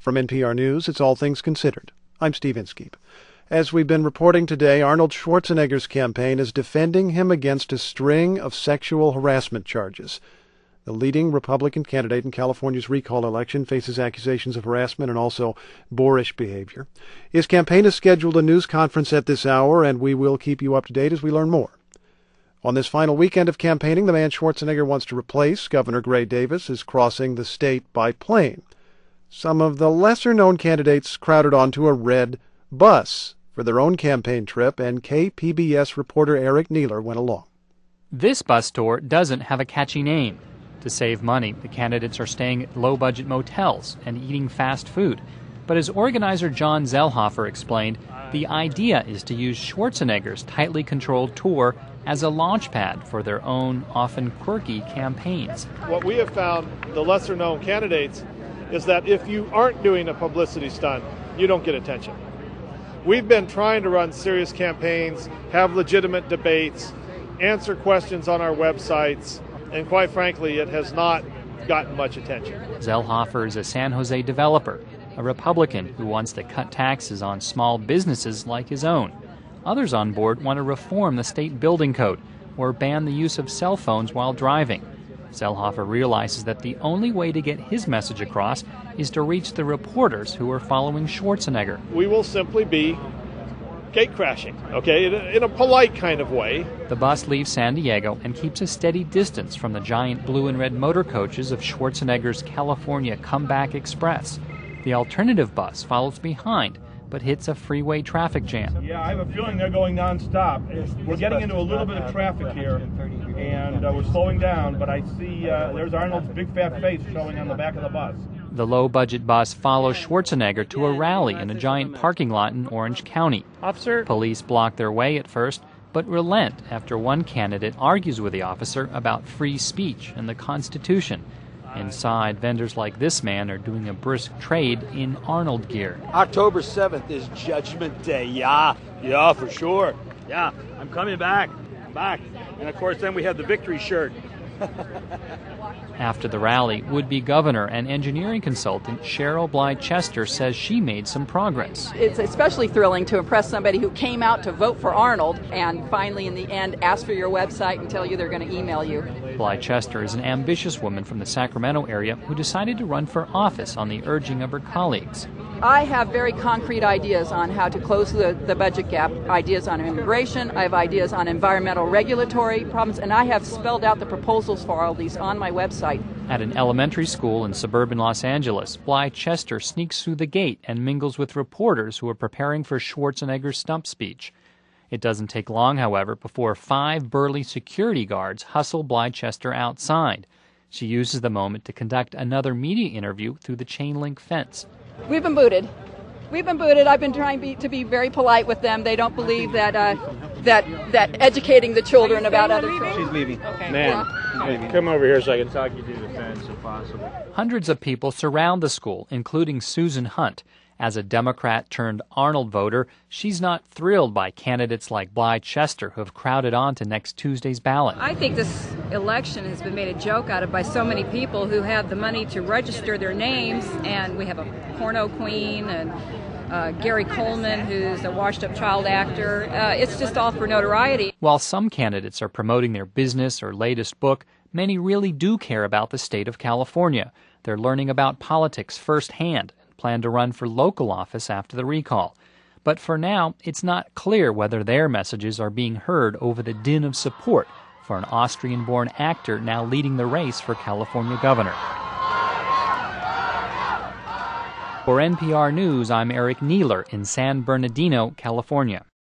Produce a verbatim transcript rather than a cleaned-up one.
From N P R News, it's All Things Considered. I'm Steve Inskeep. As we've been reporting today, Arnold Schwarzenegger's campaign is defending him against a string of sexual harassment charges. The leading Republican candidate in California's recall election faces accusations of harassment and also boorish behavior. His campaign has scheduled a news conference at this hour, and we will keep you up to date as we learn more. On this final weekend of campaigning, the man Schwarzenegger wants to replace, Governor Gray Davis, is crossing the state by plane. Some of the lesser-known candidates crowded onto a red bus for their own campaign trip, and K P B S reporter Eric Neeler went along. This bus tour doesn't have a catchy name. To save money, the candidates are staying at low-budget motels and eating fast food. But as organizer John Zellhofer explained, the idea is to use Schwarzenegger's tightly controlled tour as a launchpad for their own, often quirky campaigns. What we have found, the lesser-known candidates, is that if you aren't doing a publicity stunt, you don't get attention. We've been trying to run serious campaigns, have legitimate debates, answer questions on our websites, and quite frankly, it has not gotten much attention. Zellhofer is a San Jose developer, a Republican who wants to cut taxes on small businesses like his own. Others on board want to reform the state building code or ban the use of cell phones while driving. Zellhofer realizes that the only way to get his message across is to reach the reporters who are following Schwarzenegger. We will simply be gate crashing, okay, in a, in a polite kind of way. The bus leaves San Diego and keeps a steady distance from the giant blue and red motor coaches of Schwarzenegger's California Comeback Express. The alternative bus follows behind, but hits a freeway traffic jam. Yeah, I have a feeling they're going nonstop. We're getting into a little bit of traffic here, and uh, we're slowing down, but I see uh, there's Arnold's big fat face showing on the back of the bus. The low-budget bus follows Schwarzenegger to a rally in a giant parking lot in Orange County. Officer. Police block their way at first, but relent after one candidate argues with the officer about free speech and the Constitution. Inside, vendors like this man are doing a brisk trade in Arnold gear. October seventh is Judgment Day. Yeah, yeah, for sure. Yeah, I'm coming back. I'm back. And of course, then we have the victory shirt. After the rally, would-be governor and engineering consultant Cheryl Bly-Chester says she made some progress. It's especially thrilling to impress somebody who came out to vote for Arnold and finally, in the end, ask for your website and tell you they're going to email you. Bly-Chester is an ambitious woman from the Sacramento area who decided to run for office on the urging of her colleagues. I have very concrete ideas on how to close the, the budget gap, ideas on immigration, I have ideas on environmental regulatory problems, and I have spelled out the proposals for all these on my website. At an elementary school in suburban Los Angeles, Bly-Chester sneaks through the gate and mingles with reporters who are preparing for Schwarzenegger's stump speech. It doesn't take long, however, before five burly security guards hustle Bly-Chester outside. She uses the moment to conduct another media interview through the chain-link fence. We've been booted. We've been booted. I've been trying be, to be very polite with them. They don't believe that uh, that that educating the children about other children. She's leaving. Okay. Man, Yeah. come over here so I can talk you through the fence if possible. Hundreds of people surround the school, including Susan Hunt. As a Democrat-turned-Arnold voter, she's not thrilled by candidates like Bly-Chester who have crowded on to next Tuesday's ballot. I think this election has been made a joke out of by so many people who have the money to register their names, and we have a porno queen and uh, Gary Coleman, who's a washed-up child actor. Uh, it's just all for notoriety. While some candidates are promoting their business or latest book, many really do care about the state of California. They're learning about politics firsthand and plan to run for local office after the recall. But for now, it's not clear whether their messages are being heard over the din of support for an Austrian-born actor now leading the race for California governor. For N P R News, I'm Eric Neeler in San Bernardino, California.